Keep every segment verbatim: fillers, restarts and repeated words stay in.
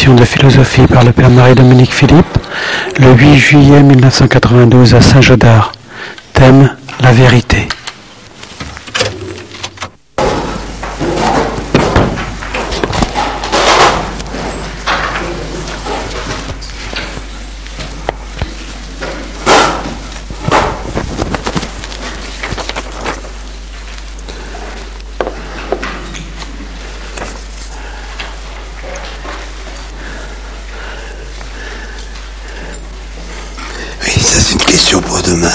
discussion de philosophie par le père Marie-Dominique Philippe, le huit juillet mille neuf cent quatre-vingt-douze à Saint-Gaudard. Thème: la vérité. Pour demain,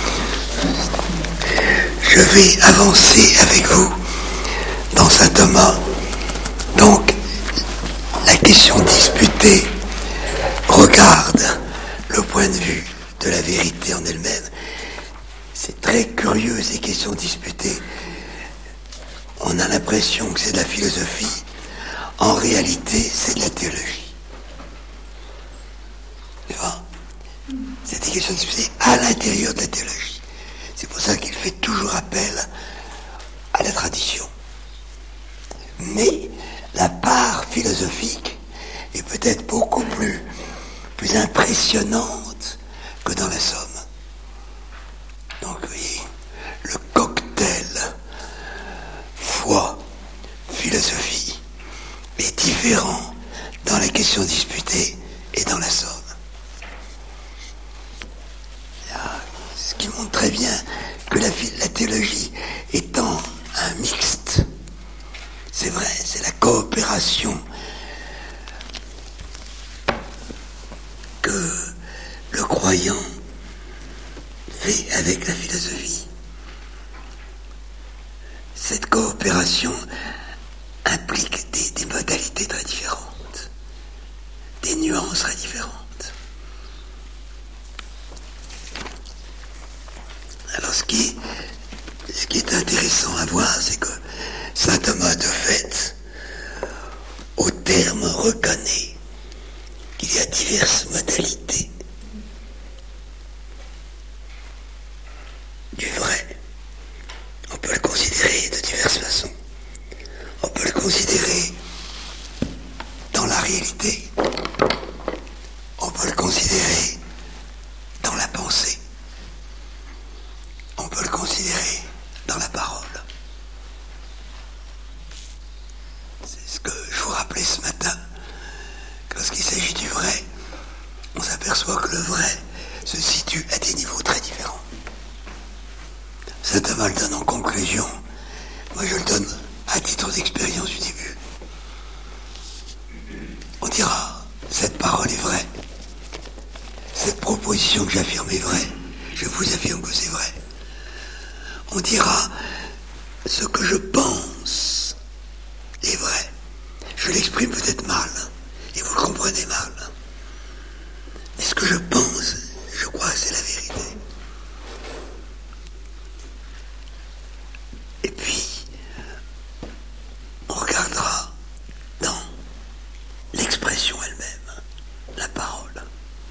je vais avancer avec vous dans saint Thomas. Donc, la question disputée regarde le point de vue de la vérité en elle-même. C'est très curieux, ces questions disputées. On a l'impression que c'est de la philosophie. En réalité, c'est de la théologie. Tu vois ? C'est des questions disputées à l'intérieur de la théologie. C'est pour ça qu'il fait toujours appel à la tradition. Mais la part philosophique est peut-être beaucoup plus, plus impressionnante que dans la Somme. Donc, vous voyez, le cocktail foi, philosophie est différent dans la question disputée et dans la Somme. Ce qui montre très bien que la, la théologie étant un mixte, c'est vrai, c'est la coopération que le croyant fait avec la philosophie. Cette coopération implique des, des modalités très différentes, des nuances très différentes. Alors ce qui, est, ce qui est intéressant à voir, c'est que saint Thomas, de fait, au terme, reconnaît qu'il y a diverses modalités du vrai. On peut le considérer de diverses façons. On peut le considérer dans la réalité. On peut le considérer dans la pensée. On peut le considérer dans la parole. C'est ce que je vous rappelais ce matin. Lorsqu'il s'agit du vrai, on s'aperçoit que le vrai se situe à des niveaux très différents. Saint Thomas le donne en conclusion. Moi, je le donne à titre d'expérience du début. On dira, cette parole est vraie. Cette proposition que j'affirme est vraie. Je vous affirme que c'est vrai. On dira, ce que je pense est vrai. Je l'exprime peut-être mal, et vous le comprenez mal. Mais ce que je pense, je crois que c'est la vérité. Et puis, on regardera dans l'expression elle-même, la parole.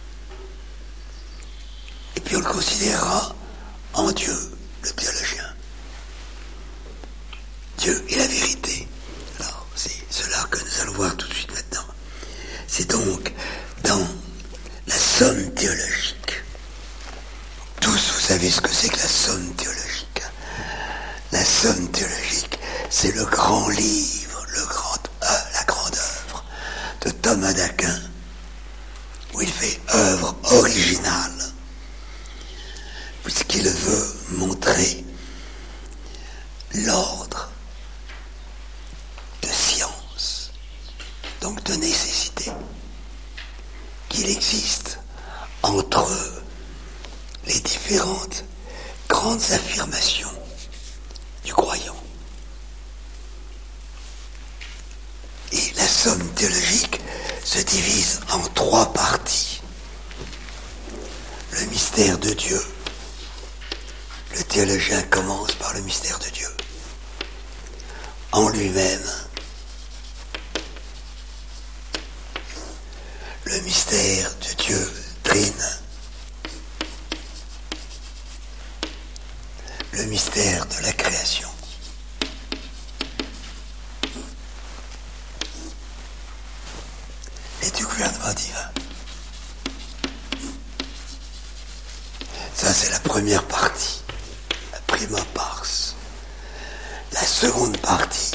Et puis on le considérera en Dieu, le théologien. Dieu est la vérité. Alors, c'est cela que nous allons voir tout de suite maintenant. C'est donc dans la somme théologique. Tous, vous savez ce que c'est que la somme théologique. La somme théologique, c'est le grand livre, le grand, euh, la grande œuvre de Thomas d'Aquin, où il fait œuvre originale, puisqu'il veut montrer l'ordre de science, donc de nécessité, qu'il existe entre les différentes grandes affirmations du croyant. Et la somme théologique se divise en trois parties. Le mystère de Dieu. Le théologien commence par le mystère de Dieu. En lui-même, le mystère de Dieu trine, le mystère de la création. et du gouvernement divin. Ça, c'est la première partie, la prima pars. La seconde partie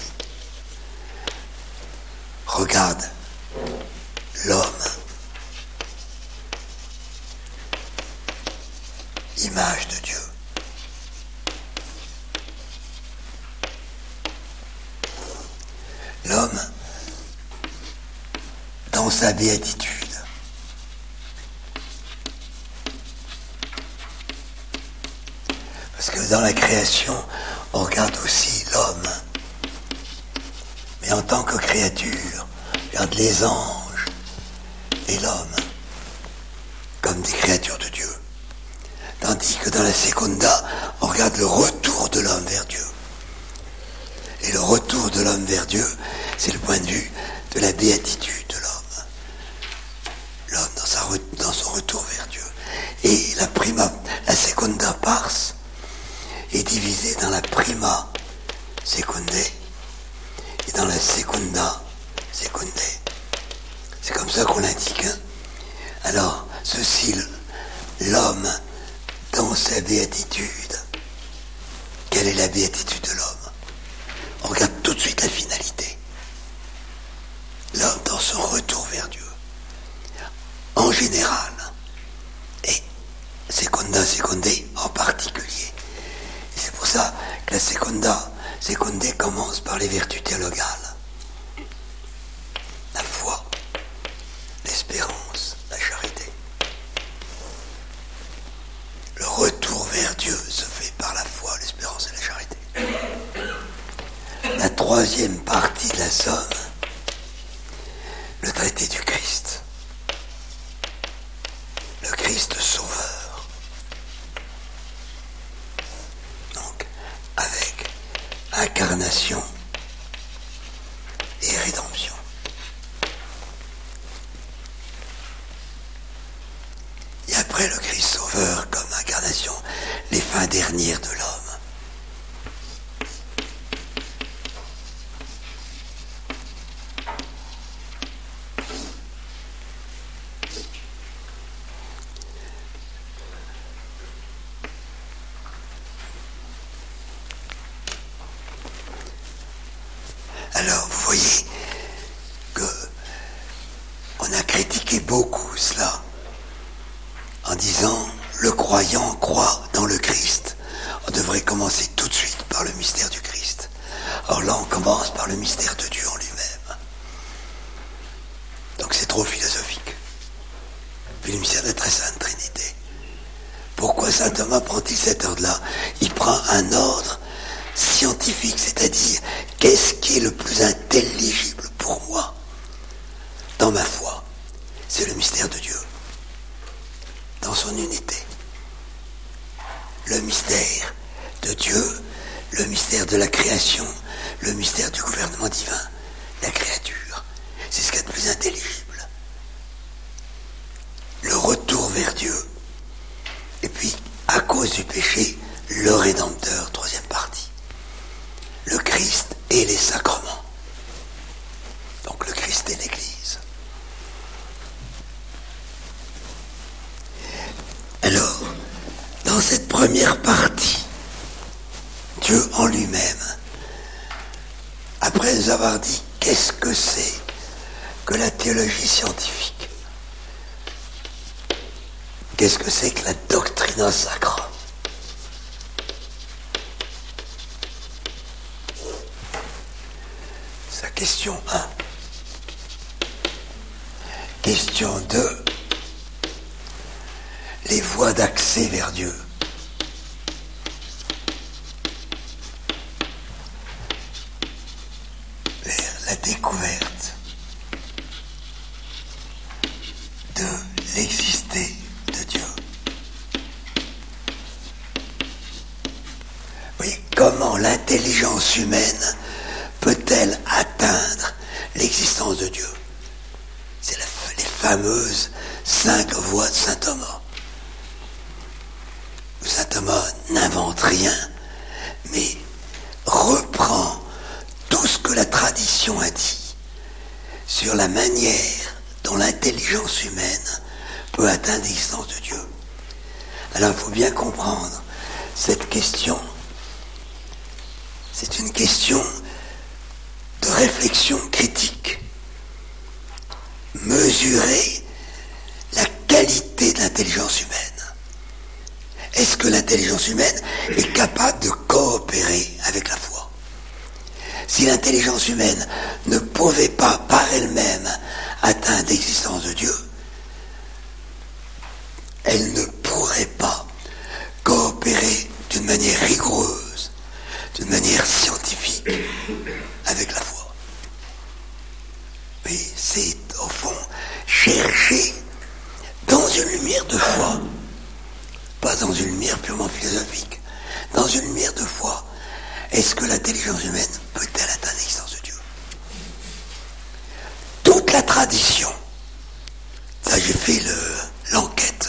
regarde l'homme, image de Dieu. L'homme, dans sa béatitude, parce que dans la création, on regarde aussi l'homme, mais en tant que créature, on regarde les anges et l'homme comme des créatures de Dieu. Tandis que dans la Seconda, on regarde le retour de l'homme vers Dieu. Et le retour de l'homme vers Dieu, c'est le point de vue de la béatitude de l'homme. L'homme dans, sa, dans son retour vers Dieu. Et la prima, la Seconda pars est divisée dans la prima secundae et dans la Secunda secundae. C'est comme ça qu'on l'indique. Hein? Alors, ceci, l'homme dans sa béatitude. Quelle est la béatitude de l'homme? On regarde tout de suite la finalité. L'homme dans son retour vers Dieu. En général. Et Secunda secundae en particulier. Et c'est pour ça que la Secunda secundae commence par les vertus théologales. La foi, l'espérance, la charité. Le retour vers Dieu se fait par la foi, l'espérance et la charité. La troisième partie de la somme, le traité du Christ. Le Christ sauveur. Donc, avec incarnation et rédemption. Et après le Christ sauveur comme incarnation, les fins dernières de l'homme. Alors, vous voyez que on a critiqué beaucoup cela en disant le croyant croit dans le Christ. On devrait commencer tout de suite par le mystère du Christ. Or là, on commence par le mystère de Dieu en lui-même. Donc c'est trop philosophique. Puis le mystère de la très sainte Trinité. Pourquoi saint Thomas prend-il cet ordre-là? Il prend un ordre scientifique, c'est-à-dire qu'est-ce qui est le plus intelligible pour moi dans ma foi? C'est le mystère de Dieu, dans son unité. Le mystère de Dieu, le mystère de la création, le mystère du gouvernement divin, la créature. C'est ce qu'il y a de plus intelligible. Le retour vers Dieu. Et puis, à cause du péché, le Rédempteur, troisième partie. Le Christ et les sacrements. Donc le Christ et l'Église. Alors, dans cette première partie, Dieu en lui-même, après nous avoir dit qu'est-ce que c'est que la théologie scientifique, qu'est-ce que c'est que la doctrina sacra, sa question un. Question deux. Les voies d'accès vers Dieu. Vers la découverte de l'existé de Dieu. Oui, comment l'intelligence humaine peut-elle atteindre l'existence de Dieu? C'est la, les fameuses cinq voies de saint Thomas. Saint Thomas n'invente rien, mais reprend tout ce que la tradition a dit sur la manière dont l'intelligence humaine peut atteindre l'existence de Dieu. Alors il faut bien comprendre cette question. C'est une question de réflexion critique. Mesurer la qualité de l'intelligence humaine. Est-ce que l'intelligence humaine est capable de coopérer avec la foi? Si l'intelligence humaine ne pouvait pas par elle-même atteindre l'existence de Dieu, elle ne pourrait pas coopérer d'une manière rigoureuse, d'une manière scientifique avec la foi. Oui, c'est au fond chercher dans une lumière de foi, pas dans une lumière purement philosophique, dans une lumière de foi, est-ce que l'intelligence humaine peut-elle atteindre l'existence de Dieu? Toute la tradition, ça j'ai fait le, l'enquête,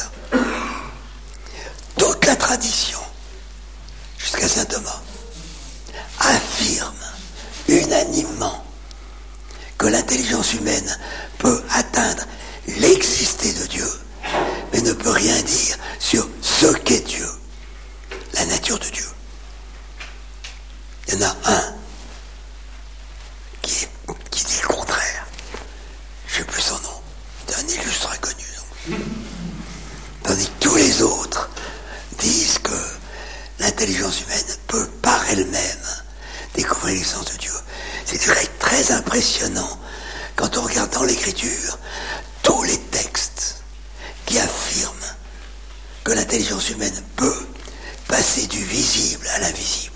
toute la tradition, jusqu'à saint Thomas, affirme unanimement que l'intelligence humaine peut atteindre l'existé de Dieu, mais ne peut rien dire sur ce qu'est Dieu, la nature de Dieu. Il y en a un qui, est, qui dit le contraire. Je ne sais plus son nom. C'est un illustre inconnu. Donc. Tandis que tous les autres disent que l'intelligence humaine peut par elle-même découvrir l'existence de Dieu. C'est direct très impressionnant quand on regarde dans l'Écriture tous les textes qui affirment que l'intelligence humaine peut passer du visible à l'invisible.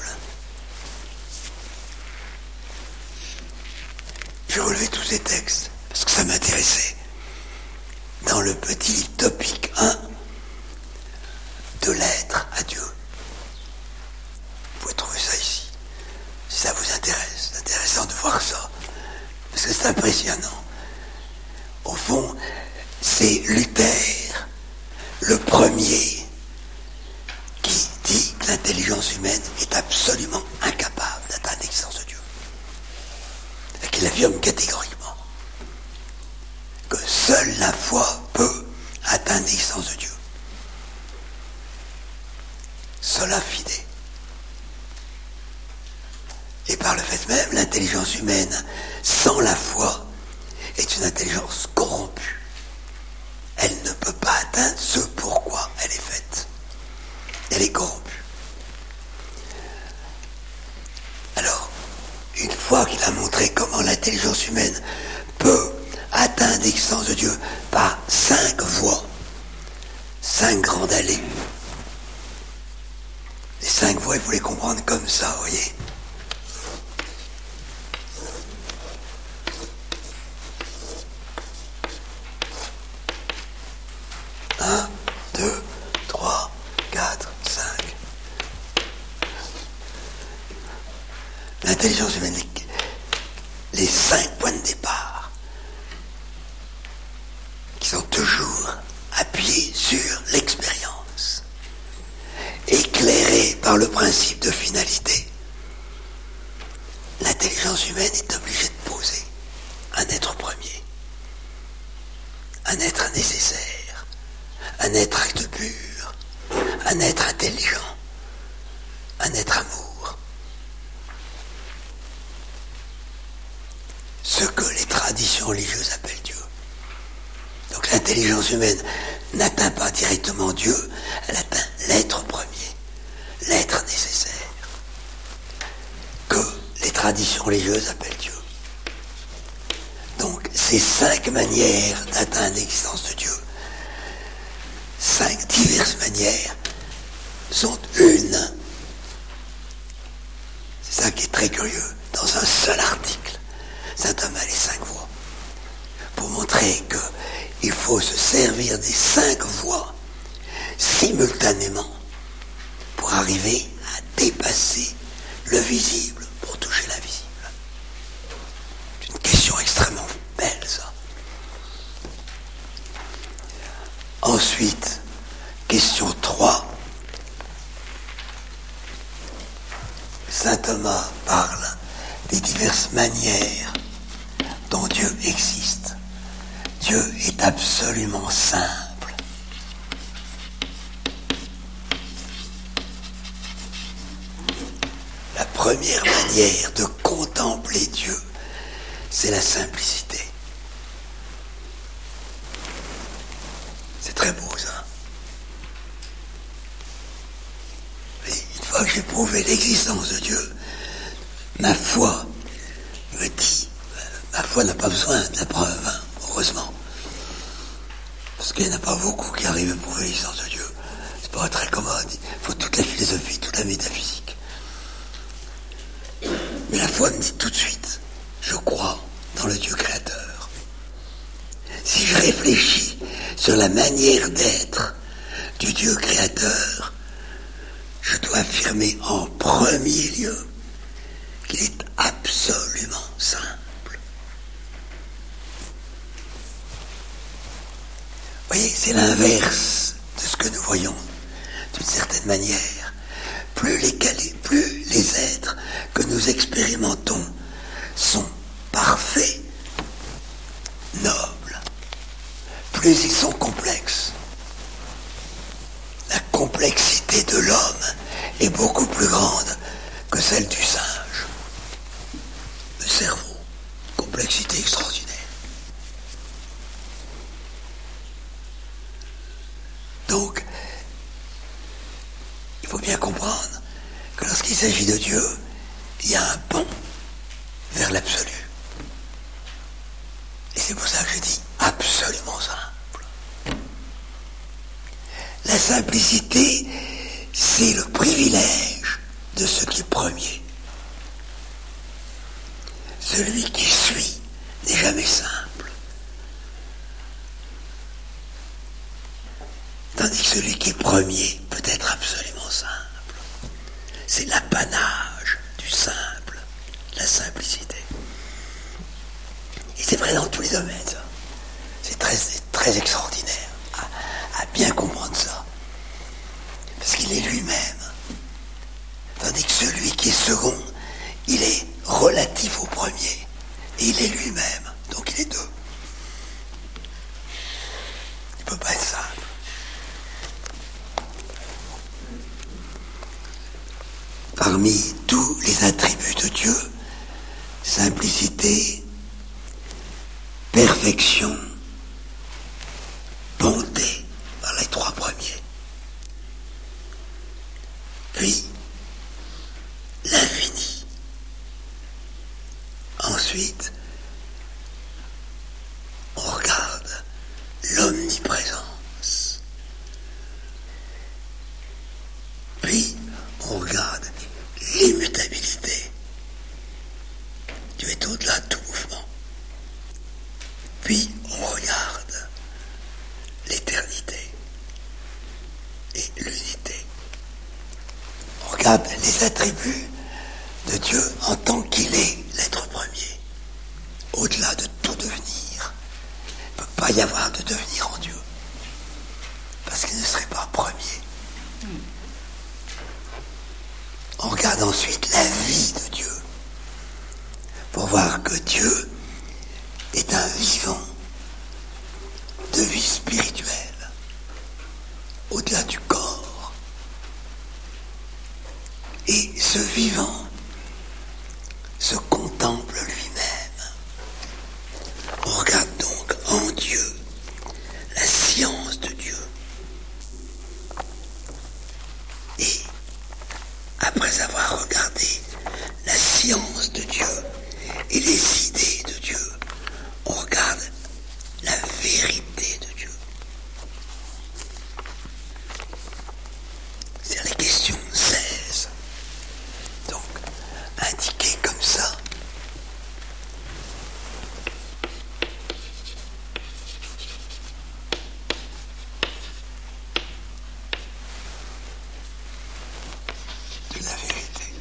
J'ai relevé tous ces textes parce que ça m'intéressait. Dans le petit livre topique un de l'être à Dieu. Vous pouvez trouver ça ici. Si ça vous intéresse, c'est intéressant de voir ça. Parce que c'est impressionnant. Au fond, c'est Luther, le premier, qui dit que l'intelligence humaine est absolument incapable d'atteindre l'existence de Dieu. Et qu'il affirme catégoriquement que seule la foi peut atteindre l'existence de Dieu. Sola fide. Et par le fait même, l'intelligence humaine, sans la foi, est une intelligence corrompue. Elle ne peut pas atteindre ce pourquoi elle est faite. Elle est corrompue. Alors, une fois qu'il a montré comment l'intelligence humaine peut atteindre l'existence de Dieu par cinq voies, cinq grandes allées. Les cinq voies, il faut les comprendre comme ça, vous voyez. Un, deux, trois, quatre, cinq. L'intelligence humaine, les cinq points de départ, qui sont toujours appuyés sur l'expérience, éclairés par le principe de finalité. L'intelligence humaine est obligée de poser un être premier, un être nécessaire, un être acte pur, un être intelligent, un être amour. Ce que les traditions religieuses appellent Dieu. Donc l'intelligence humaine n'atteint pas directement Dieu, elle atteint l'être premier, l'être nécessaire, que les traditions religieuses appellent Dieu. Donc ces cinq manières d'atteindre l'existence de Dieu, cinq diverses manières, sont une. C'est ça qui est très curieux. Dans un seul article, saint Thomas les cinq voies, pour montrer qu'il faut se servir des cinq voies simultanément pour arriver à dépasser le visible pour toucher l'invisible. C'est une question extrêmement belle, ça. Ensuite, question trois. Saint Thomas parle des diverses manières dont Dieu existe. Dieu est absolument simple. La première manière de contempler Dieu, c'est la simplicité. C'est très beau ça. Et une fois que j'ai prouvé l'existence de Dieu, ma foi me dit, ma foi n'a pas besoin de la preuve, hein, heureusement. Parce qu'il n'y en a pas beaucoup qui arrivent à prouver l'existence de Dieu. C'est pas très commode. Il faut toute la philosophie, toute la métaphysique. Mais la foi me dit tout de suite, je crois dans le Dieu créateur. Si je réfléchis sur la manière d'être du Dieu créateur, je dois affirmer en premier lieu qu'il est absolument simple. Vous voyez, c'est l'inverse de ce que nous voyons d'une certaine manière. Plus les, plus les êtres que nous expérimentons sont parfaits, nobles, plus ils sont complexes. La complexité de l'homme est beaucoup plus grande que celle du singe. Le cerveau, complexité extraordinaire. Donc, il faut bien comprendre que lorsqu'il s'agit de Dieu, il y a un pont vers l'absolu. Et c'est pour ça que je dis absolument simple. La simplicité, c'est le privilège de ce qui est premier. Celui qui suit n'est jamais simple. Tandis que celui qui est premier peut être absolument simple. C'est l'apanage du simple, la simplicité. Et c'est vrai dans tous les domaines, ça. C'est très, très extraordinaire à, à bien comprendre ça. Parce qu'il est lui-même. Tandis que celui qui est second, il est relatif au premier. Et il est lui-même. Donc il est deux. Il ne peut pas être simple. Parmi tous les attributs de Dieu, simplicité, perfection, bonté, par les trois premiers. Puis, l'infini. Ensuite, on regarde l'omniprésence. Puis, on regarde l'immutabilité. Dieu est au-delà de tout mouvement. Puis, on regarde l'éternité et l'unité. On regarde les attributs de Dieu en tant qu'il est l'être premier, au-delà de tout devenir. Il ne peut pas y avoir de devenir en Dieu, parce qu'il ne serait pas premier. On regarde ensuite la vie de Dieu, pour voir que Dieu est un vivant de vie spirituelle, au-delà du corps. Et ce vivant se contemple lui-même. On regarde donc en Dieu la science de Dieu. Et après avoir regardé la science de Dieu et les idées de Dieu, on regarde la vérité de Dieu. C'est les questions seize. Donc, indiquées comme ça. De la vérité.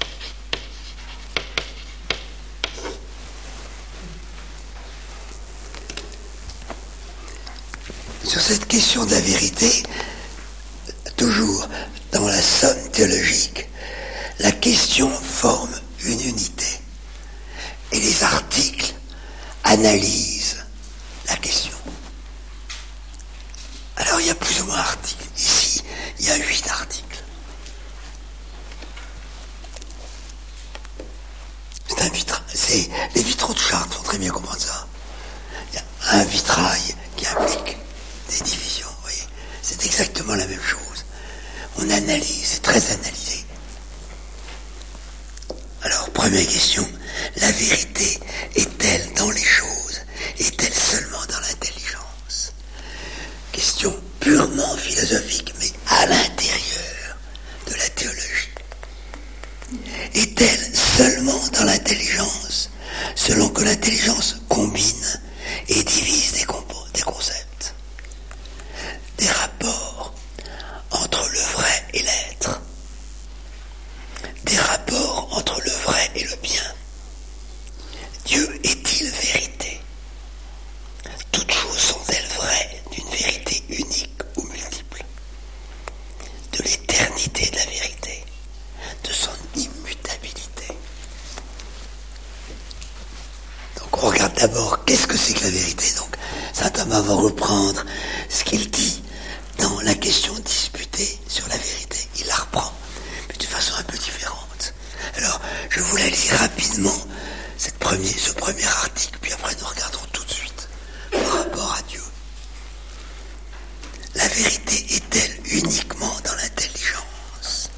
Sur cette question de la vérité, toujours dans la somme théologique, la question forme une unité. Et les articles analysent la question. C'est, les vitraux de Chartres font très bien comprendre ça. Il y a un vitrail qui implique des divisions, vous voyez. C'est exactement la même chose. On analyse, c'est très analysé. Alors, première question, la vérité est-elle dans les choses? Est-elle seulement dans l'intelligence? Question purement philosophique, mais à l'intérieur de la théologie. Est-elle seulement dans l'intelligence, selon que l'intelligence combine et divise des, compos, des concepts, des rapports entre le vrai et l'être, des rapports entre le vrai et le bien? Dieu est-il vérité? Toutes choses sont-elles vraies d'une vérité unique ou multiple? De l'éternité de la vérité, de son immutabilité. Donc on regarde d'abord qu'est-ce que c'est que la vérité. Donc saint Thomas va reprendre ce qu'il dit dans la question disputée sur la vérité. Il la reprend, mais de façon un peu différente. Alors je vous la lis rapidement, cette première, ce premier article, puis après nous regarderons tout de suite par rapport à Dieu. La vérité est-elle uniquement dans l'intelligence?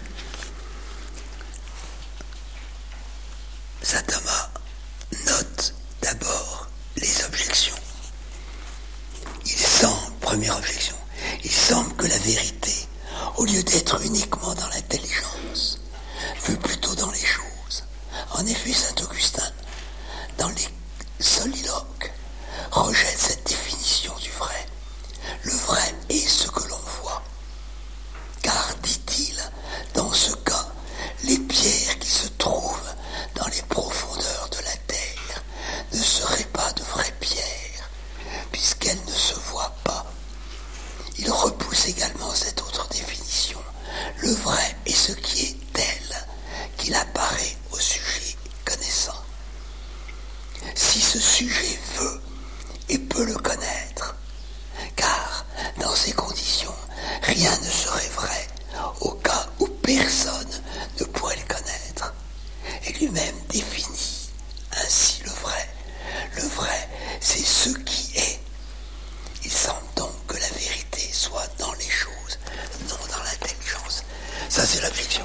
Saint Thomas note d'abord les objections. Il semble, première objection, il semble que la vérité, au lieu d'être uniquement dans l'intelligence, fut plutôt dans les choses. En effet, saint Augustin, dans les soliloques, rejette cette définition du vrai. Le vrai est ce que l'on voit. Car, dit-il, dans ce cas, les pierres qui se trouvent dans les profondeurs de la terre ne seraient pas de vraies pierres, puisqu'elles ne se voient pas. Il repousse également cette autre définition. Le vrai est ce qui est tel qu'il apparaît au sujet connaissant. Si ce sujet veut et peut le connaître, car dans ces conditions, rien ne serait vrai au cas où personne ne pourrait le connaître. Et lui-même définit ainsi le vrai. Le vrai, c'est ce qui est. Il semble donc que la vérité soit dans les choses, non dans l'intelligence. Ça, c'est l'objection.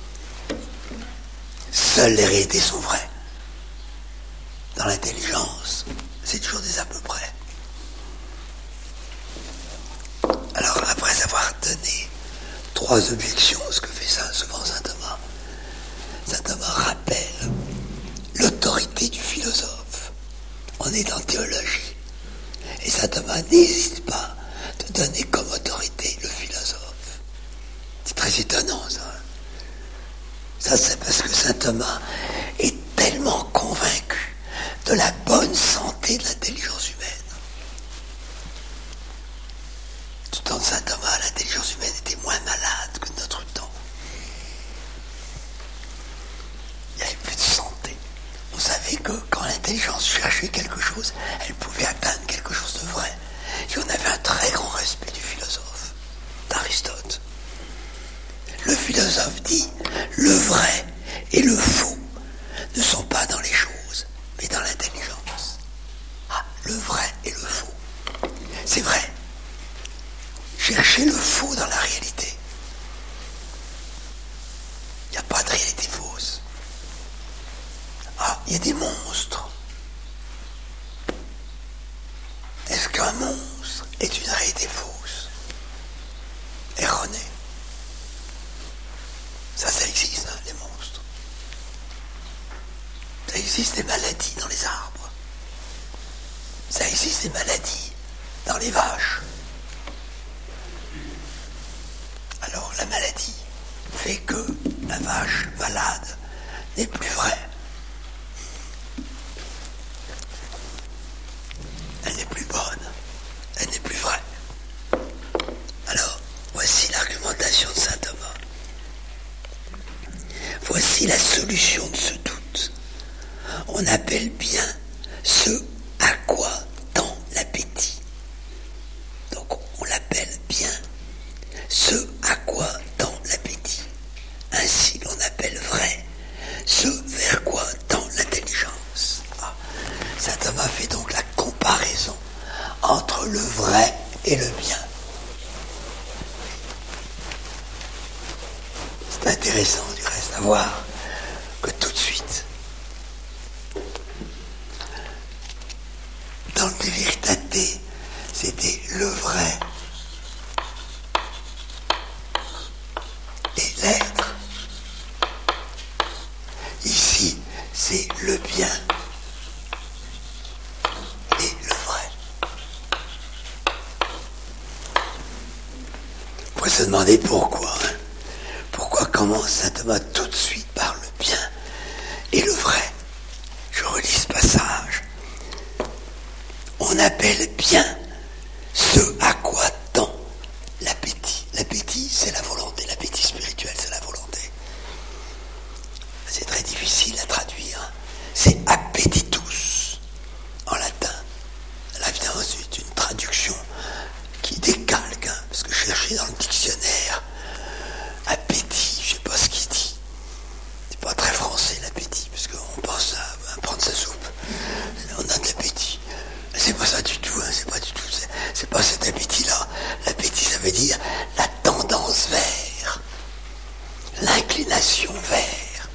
Seules les réalités sont vraies. Dans l'intelligence, c'est toujours des à peu près. Alors, après avoir donné trois objections, ce que fait ça souvent saint Thomas, saint Thomas rappelle l'autorité du philosophe. On est en théologie. Et saint Thomas n'hésite pas de donner comme autorité le philosophe. C'est très étonnant, ça. Ça, c'est parce que saint Thomas est tellement convaincu de la bonne santé de l'intelligence humaine. Du temps de saint Thomas, l'intelligence humaine était moins malade que de notre temps. Il n'y avait plus de santé. On savait que quand l'intelligence cherchait quelque chose, elle pouvait atteindre quelque chose de vrai. Et on avait un très grand respect du philosophe, d'Aristote. Le philosophe dit, le vrai et le faux ne sont pas dans les choses, mais dans l'intelligence. Ah, le vrai et le faux. C'est vrai. Cherchez le faux dans la réalité. Il n'y a pas de réalité fausse. Ah, il y a des monstres. Est-ce qu'un monstre est une réalité fausse? Erronée. Ça, ça existe, hein, les monstres. Ça existe des maladies dans les arbres. Ça existe des maladies dans les vaches. Alors la maladie fait que la vache malade n'est plus vraie. Elle n'est plus bonne. Elle n'est plus vraie. Alors, voici l'argumentation de saint Thomas. Voici la solution de ce doute. On appelle bien ce à quoi tend l'appétit. Donc on l'appelle bien ce à quoi tend l'appétit. Ainsi l'on appelle vrai ce vers quoi tend l'intelligence. C'est intéressant du reste à voir que tout de suite, dans le De Veritate, c'était le vrai et l'être. Ici, c'est le bien et le vrai. On pourrait se demander pourquoi. Hein. Pourquoi commence saint Thomas tout de suite par le bien et le vrai? Je relis ce passage. On appelle bien ce à quoi tend l'appétit. L'appétit, c'est la volonté. L'appétit spirituel, c'est la volonté. C'est très difficile à traduire. C'est appetitus en latin. Là, évidemment, c'est une traduction qui décalque, hein, parce que je cherchais dans le dictionnaire appétit, je ne sais pas ce qu'il dit. C'est pas très français l'appétit, parce qu'on pense à, à prendre sa soupe. On a de l'appétit. C'est pas ça du tout, hein, c'est pas du tout. C'est, c'est pas cet appétit-là. L'appétit, ça veut dire la tendance vers, l'inclination vers.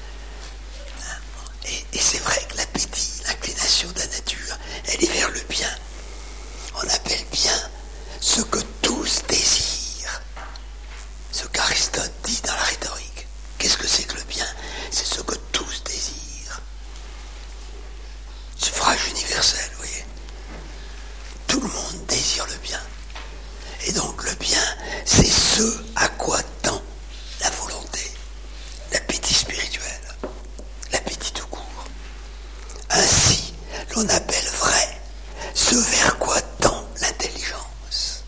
Et, et c'est vrai que l'appétit, l'inclination de la nature, elle est vers le bien. On appelle bien ce que tous désirent. Ce qu'Aristote dit dans la rhétorique. Qu'est-ce que c'est que le bien? C'est ce que tous désirent. Suffrage universel, vous voyez. Tout le monde désire le bien. Et donc le bien, c'est ce à quoi tend la volonté, l'appétit spirituel, l'appétit tout court. Ainsi, l'on appelle vrai ce vers quoi tend l'intelligence.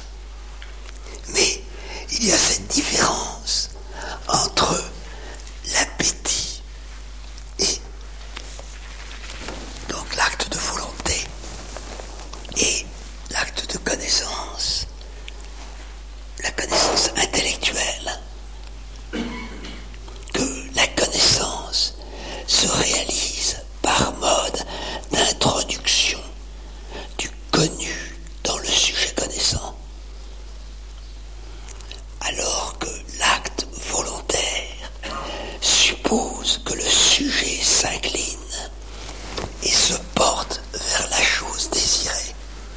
Mais il y a cette différence entre l'appétit et donc l'acte de volonté et l'acte de connaissance, la connaissance intellectuelle, que la connaissance se réalise par mode d'introduction du connu dans le sujet connaissant, alors que l'acte volontaire suppose que le sujet s'incline et se porte vers la chose désirée.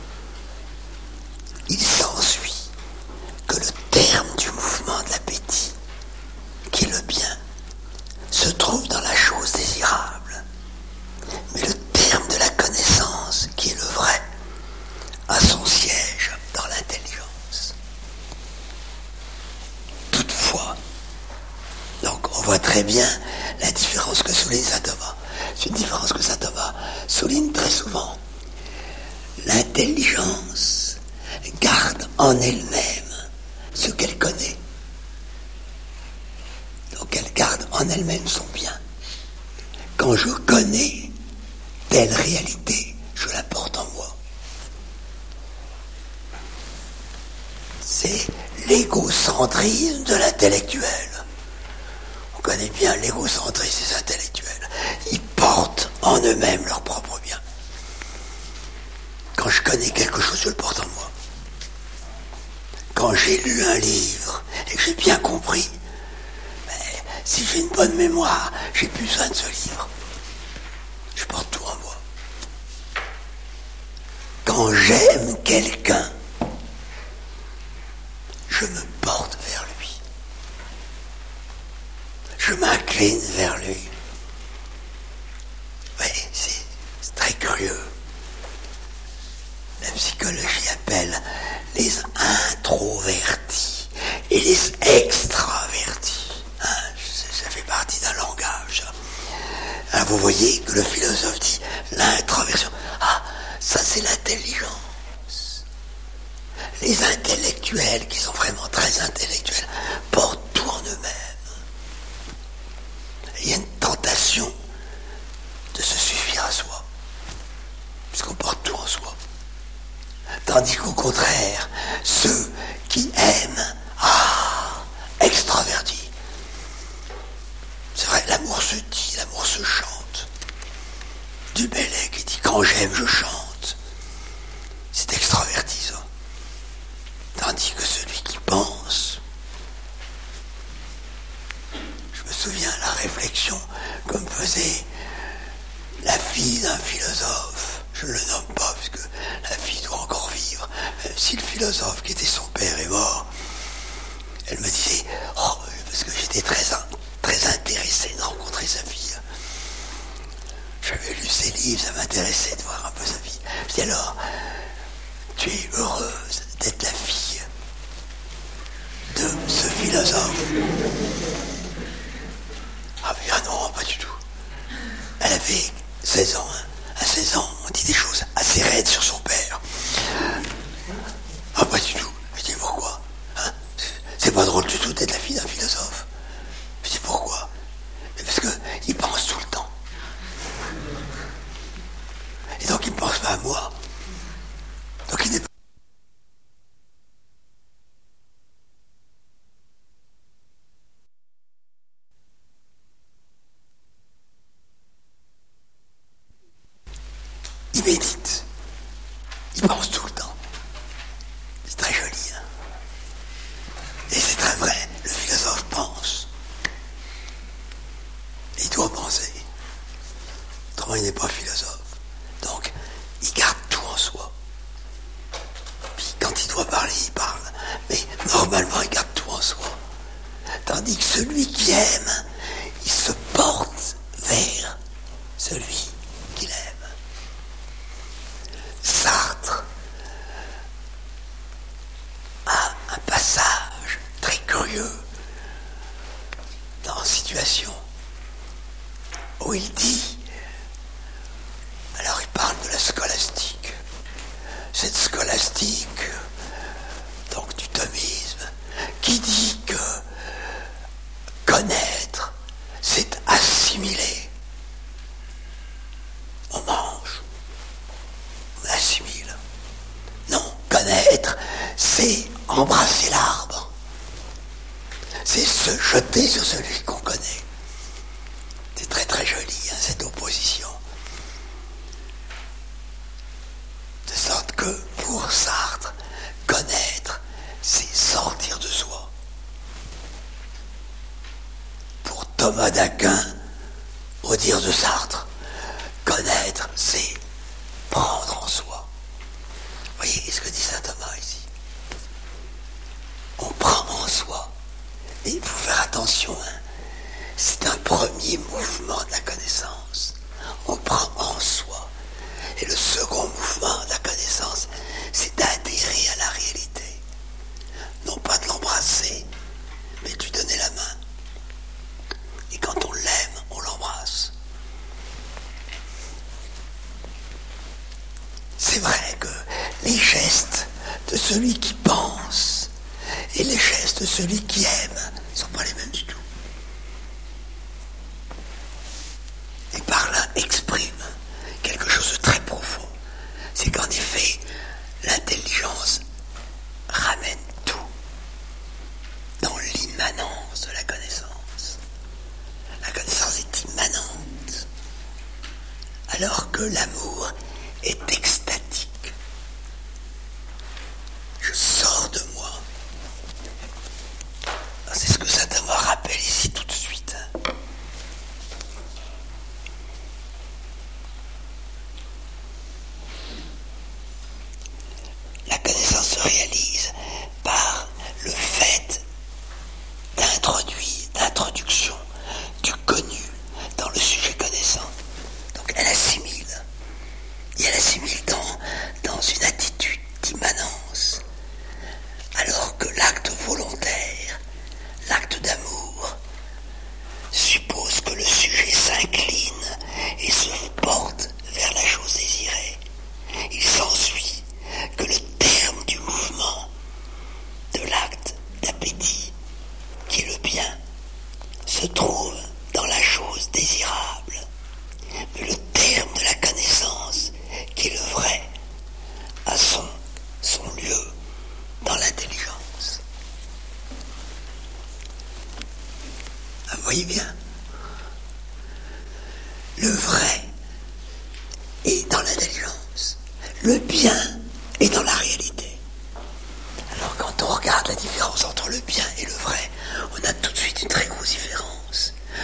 Il s'ensuit que le terme du mouvement de l'appétit, qui est le bien, se trouve dans la chose désirable, mais le terme de la connaissance, qui est le vrai, a son siège dans l'intelligence. Toutefois, donc on voit très bien la différence que souligne saint Thomas. C'est une différence que saint Thomas souligne très souvent. L'intelligence garde en elle-même ce qu'elle connaît. Donc elle garde en elle-même son bien. Quand je connais telle réalité, je la porte en moi. C'est l'égocentrisme de l'intellectuel. On connaît bien l'égocentrisme des intellectuels. Ils portent en eux-mêmes leur propre bien. Quand je connais quelque chose, je le porte en moi. Quand j'ai lu un livre et que j'ai bien compris, mais si j'ai une bonne mémoire, j'ai plus besoin de ce livre. Je porte tout en moi. Quand j'aime quelqu'un, je me porte vers lui. Je m'incline vers lui. Oui, c'est, c'est très curieux. La psychologie appelle les introvertis et les extravertis. Hein, ça fait partie d'un langage. Alors vous voyez que le philosophe dit l'introversion. Ah, ça c'est l'intelligence. Les intellectuels, qui sont vraiment très intellectuels, portent tout en eux-mêmes. Il y a une tentation de se suffire à soi, puisqu'on porte tout en soi. Tandis qu'au contraire, ceux qui aiment, ah, extravertis. C'est vrai, l'amour se dit, l'amour se chante. Du Bellay qui dit quand j'aime, je chante. C'est extraverti, ça. Tandis que celui qui pense, souviens la réflexion que me faisait la fille d'un philosophe. Je ne le nomme pas, parce que la fille doit encore vivre. Même si le philosophe qui était son père est mort, elle me disait, oh, parce que j'étais très, très intéressé de rencontrer sa fille. J'avais lu ses livres, ça m'intéressait de voir un peu sa fille. Je dis alors, tu es heureuse d'être la fille de ce philosophe? Ah mais ah non, pas du tout. Elle avait seize ans, hein. À seize ans, on dit des choses assez raides sur son père. Ah pas du tout. Je dis pourquoi, hein? C'est pas drôle du tout d'être la fille d'un philosophe. Je dis pourquoi? Mais parce qu'il pense tout le temps. Et donc il ne pense pas à moi. Donc il n'est pas... Il médite. Il pense tout le temps. C'est très joli, hein? Et c'est très vrai. Le philosophe pense. Il doit penser. Autrement, il n'est pas philosophe. Donc, il garde tout en soi. Puis, quand il doit parler, il parle. Mais normalement, il garde tout en soi. Tandis que celui qui aime, il se porte vers celui qu'il aime. Sartre a un passage très curieux dans Situation où il dit, alors il parle de la scolastique, cette scolastique, donc du thomisme, qui dit que connaître, c'est assimiler. On mange, on assimile. Non, connaître, c'est embrasser l'arbre. C'est se jeter sur celui qu'on connaît. C'est très très joli, hein, cette opposition. De sorte que, pour Sartre, connaître, c'est sortir de soi. Pour Thomas d'Aquin, au dire de Sartre, connaître, c'est prendre en soi. Vous voyez ce que dit saint Thomas ici? On prend en soi. Et il faut faire attention, hein. C'est un premier mouvement de la connaissance. On prend en soi. Et le second mouvement de la connaissance, c'est d'adhérer à la réalité. Non pas de l'embrasser, mais de lui donner la main. Et quand on l'aime, on l'embrasse. C'est vrai que les gestes de celui qui pense et les gestes de celui qui aime ne sont pas les mêmes du tout. Et par là exprime quelque chose de très profond. C'est qu'en effet, l'intelligence ramène tout dans l'immanence de la connaissance. La connaissance est immanente, alors que l'amour est extatique. Je sors de moi. C'est ce que saint Thomas rappelle ici tout de suite. La connaissance se réalise par le fait d'introduire, d'introduction du connu dans le sujet connaissant. Donc elle assimile. Et elle assimile dans, dans une attitude d'immanence. Alors que l'acte volontaire, l'acte d'amour, suppose que le sujet s'incline et se porte vers la chose désirée. Il s'ensuit que le terme du mouvement, de l'acte d'appétit, qui est le bien, se trouve dans la chose désirable. Mais le terme de la connaissance, qui est le vrai, a son, son lieu dans l'intelligence. Ah, vous voyez bien, le vrai est dans l'intelligence, le bien est dans la réalité. Alors quand on regarde la différence entre le bien et le vrai, on a tout de suite une très grosse différence.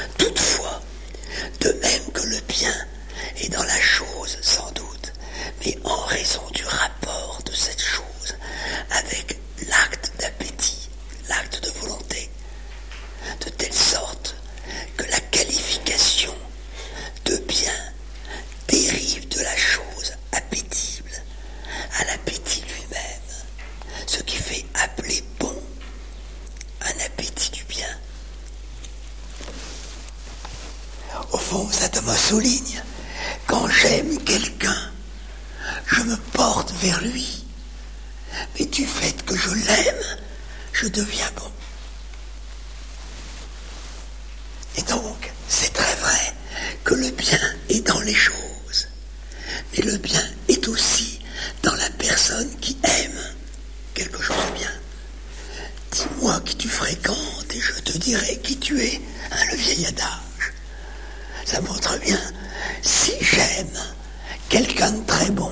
fond, ça te me souligne. Quand j'aime quelqu'un, je me porte vers lui. Mais du fait que je l'aime, je deviens bon. Et donc, c'est très vrai que le bien est dans les choses. Mais le bien est aussi dans la personne qui aime quelque chose de bien. Dis-moi qui tu fréquentes et je te dirai qui tu es. Hein, le vieil adage. Ça montre bien. Si j'aime quelqu'un de très bon,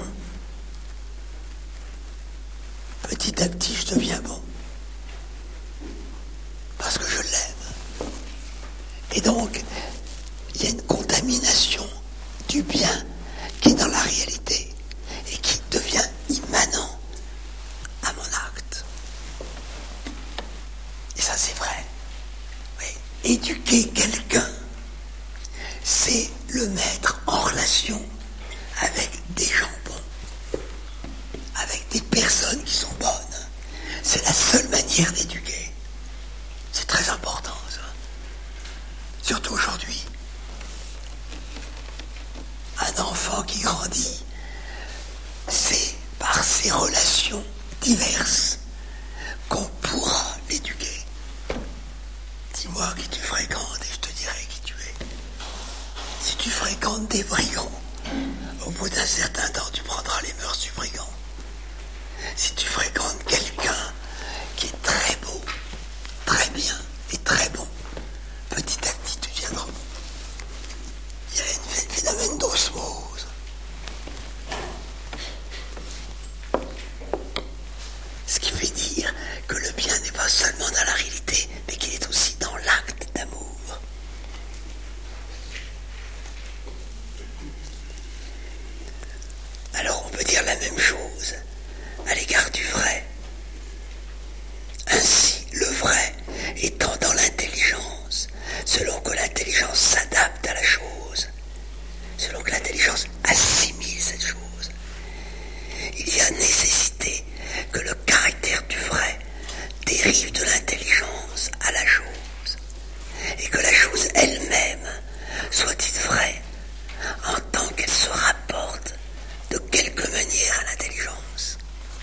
petit à petit je deviens bon. Parce que je l'aime. Et donc, il y a une contamination du bien qui est dans la réalité et qui devient immanent à mon acte. Et ça, c'est vrai. Oui. Éduquer quelqu'un, c'est le mettre en relation avec des gens bons, avec des personnes qui sont bonnes. C'est la seule manière d'éduquer. C'est très important, ça. Surtout aujourd'hui. Un enfant qui grandit, c'est par ses relations diverses qu'on pourra l'éduquer. Dis-moi qui tu fréquentes et je te dirai qui tu es. Si tu fréquentes des brigands, au bout d'un certain temps, tu prendras les mœurs du brigand. Si tu fréquentes quelqu'un qui est très beau, très bien et très bon, petit à petit, tu deviendras bon. Il y a un phénomène d'osmose. Ce qui fait dire que le bien n'est pas seulement dans la réalité, mais qu'il est aussi dans l'acte d'amour. Alors on peut dire la même chose à l'égard du vrai. Ainsi, le vrai étant dans l'intelligence, selon que l'intelligence s'adapte à la chose, selon que l'intelligence assimile cette chose, il y a nécessité que le caractère du vrai dérive de l'intelligence à la chose, et que la chose elle-même soit dite vraie, en tant qu'elle se rapporte de quelque manière à l'intelligence.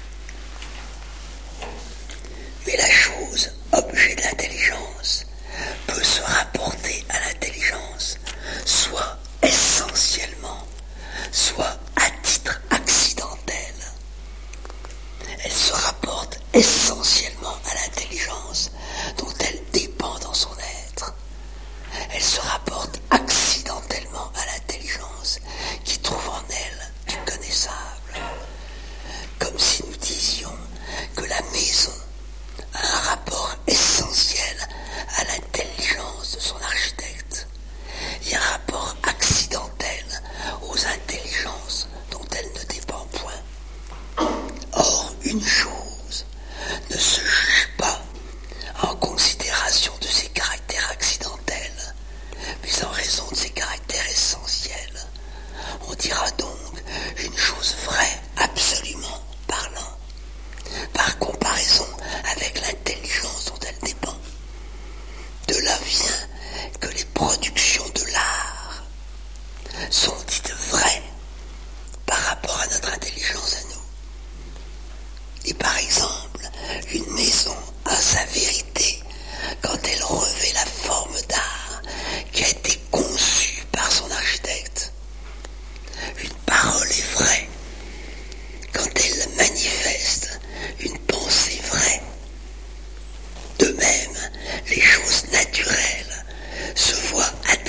Mais la chose, objet de l'intelligence, peut se rapporter à l'intelligence, soit essentiellement, soit à titre accidentel. Elle se rapporte essentiellement à l'intelligence dont elle dépend dans son être. Elle se rapporte accidentellement à l'intelligence qui trouve en elle du connaissable. Comme si nous disions que la maison a un rapport essentiel à l'intelligence de son architecte et un rapport accidentel aux intelligences dont elle ne dépend point. Or, une chose ne se juge pas en considération de ses caractères accidentels, mais en raison de ses caractères essentiels. On dira donc une chose vraie, absolument parlant, par comparaison avec l'intelligence dont elle dépend. De là vient que les productions de l'art sont dites vraies par rapport à notre intelligence à nous. Et par exemple, une maison a sa vérité quand elle revêt la forme d'art qui a été conçue par son architecte. Une parole est vraie quand elle manifeste une pensée vraie. De même, les choses naturelles se voient à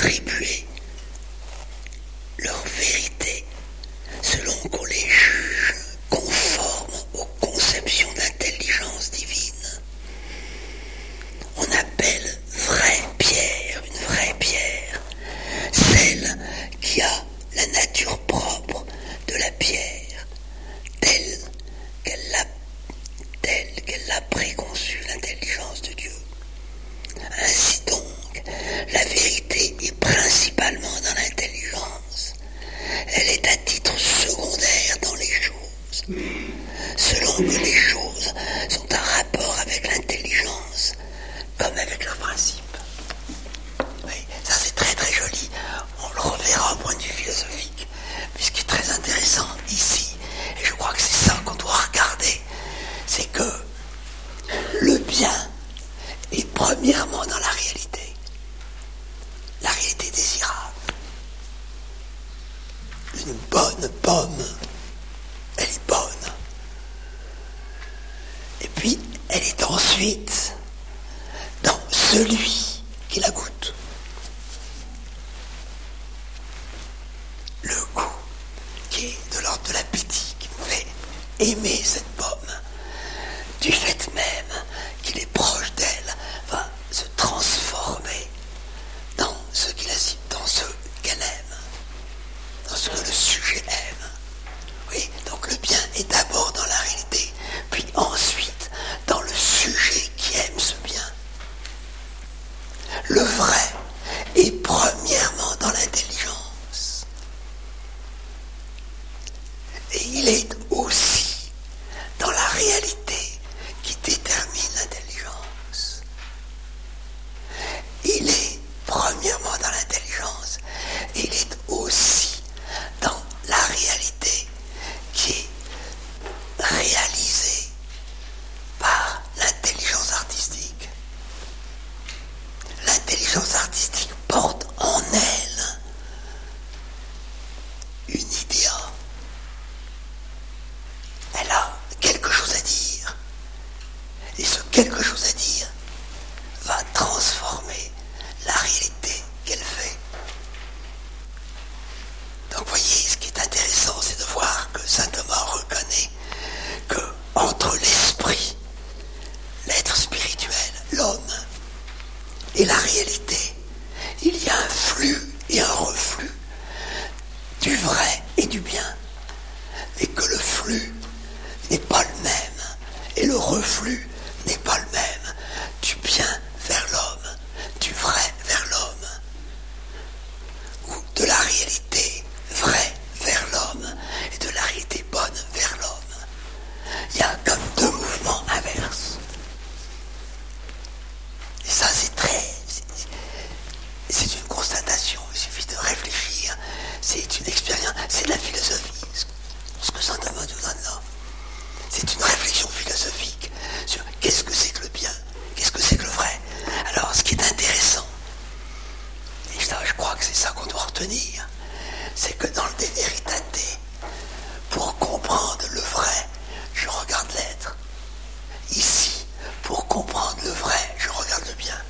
pomme, elle est bonne. Et puis, elle est ensuite dans celui qui la goûte. Le goût qui est de l'ordre de l'appétit, qui me fait aimer cette pomme, du fait même qu'il est proche d'elle, va se transformer dans ce qu'il a, dans ce qu'elle aime, dans ce que le sujet aime. Oui, donc le bien est d'abord dans la réalité, puis ensuite dans le sujet qui aime ce bien. Le vrai est premièrement dans l'intelligence. Et il est aussi dans la réalité qui détermine l'intelligence. Il est premièrement dans l'intelligence. Il est aussi dans la réalité qui est réalisée par l'intelligence artistique. L'intelligence artistique porte en elle une idéa. Elle a quelque chose à dire. Et ce quelque chose à dire va transformer la réalité qu'elle fait. Donc voyez, ce qui est intéressant, c'est de voir que saint Thomas reconnaît que entre l'esprit, l'être spirituel, l'homme, et la réalité, il y a un flux et un reflux du vrai et du bien, et que le flux n'est pas le même, et le reflux n'est pas le même, du bien vers l'homme, du vrai vers l'homme, ou de la réalité vraie vers l'homme, et de la réalité bonne vers l'homme. Il y a comme deux mouvements inverses. Et ça, c'est très... C'est, c'est une constatation, il suffit de réfléchir. C'est une expérience, c'est de la philosophie. Ce que saint Thomas nous donne là, c'est une réflexion philosophique sur qu'est-ce que c'est que le bien, qu'est-ce que c'est que le vrai. Alors, ce qui est intéressant, et ça, je crois que c'est ça qu'on doit retenir, c'est que dans le De Veritate, pour comprendre le vrai, je regarde l'être. Ici, pour comprendre le vrai, je regarde le bien.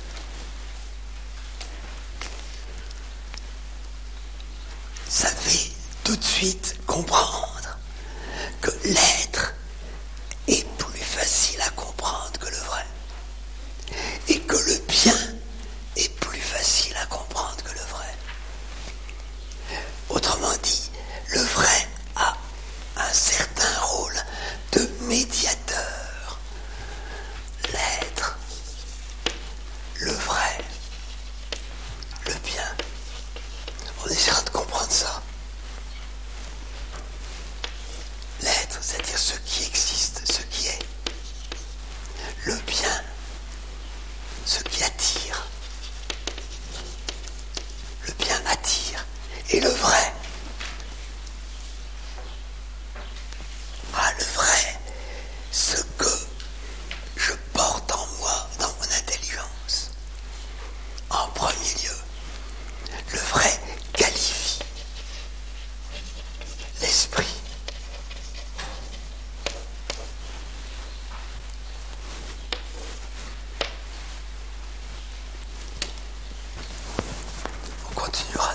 Ça fait tout de suite comprendre que l'être est plus facile à comprendre que le vrai. Et que le bien est plus facile à comprendre que le vrai. Autrement dit, le vrai a un certain rôle de médiateur. L'être, le vrai, le bien. On essaiera de comprendre ça. L'être, c'est-à-dire ce qui existe, ce qui est. Le bien, ce qui attire. Le bien attire. Et le vrai. Ah, le vrai, ce que je porte en moi, dans mon intelligence. En premier lieu, le vrai qualifie l'esprit. On continuera